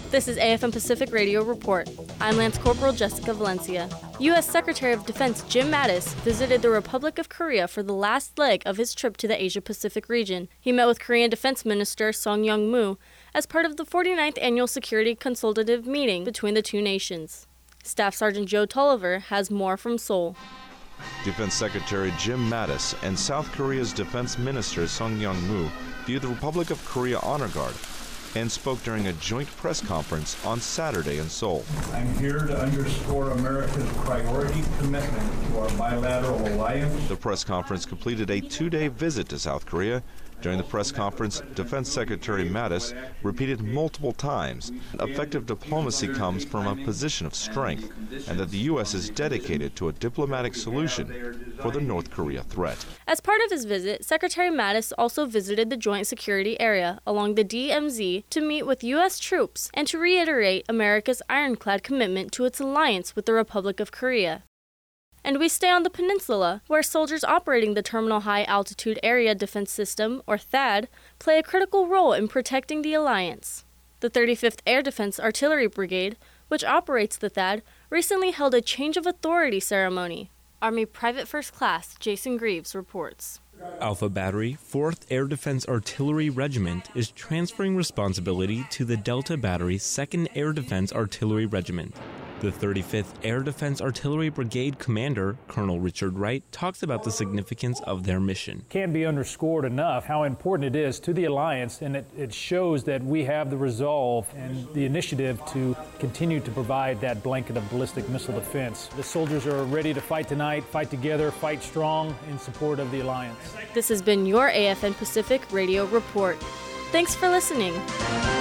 This is AFN Pacific Radio Report. I'm Lance Corporal Jessica Valencia. U.S. Secretary of Defense Jim Mattis visited the Republic of Korea for the last leg of his trip to the Asia-Pacific region. He met with Korean Defense Minister Song Young-moo as part of the 49th Annual Security Consultative Meeting between the two nations. Staff Sergeant Joe Tolliver has more from Seoul. Defense Secretary Jim Mattis and South Korea's Defense Minister Song Young-moo viewed the Republic of Korea Honor Guard and spoke during a joint press conference on Saturday in Seoul. I'm here to underscore America's priority commitment to our bilateral alliance. The press conference completed a two-day visit to South Korea. During the press conference, Defense Secretary Mattis repeated multiple times effective diplomacy comes from a position of strength and that the U.S. is dedicated to a diplomatic solution for the North Korea threat. As part of his visit, Secretary Mattis also visited the Joint Security Area along the DMZ to meet with U.S. troops and to reiterate America's ironclad commitment to its alliance with the Republic of Korea. And we stay on the peninsula, where soldiers operating the Terminal High Altitude Area Defense System, or THAAD, play a critical role in protecting the alliance. The 35th Air Defense Artillery Brigade, which operates the THAAD, recently held a change of authority ceremony. Army Private First Class Jason Greaves reports. Alpha Battery, 4th Air Defense Artillery Regiment, is transferring responsibility to the Delta Battery, 2nd Air Defense Artillery Regiment. The 35th Air Defense Artillery Brigade Commander, Colonel Richard Wright, talks about the significance of their mission. Can't be underscored enough how important it is to the alliance, and it shows that we have the resolve and the initiative to continue to provide that blanket of ballistic missile defense. The soldiers are ready to fight tonight, fight together, fight strong in support of the alliance. This has been your AFN Pacific Radio Report. Thanks for listening.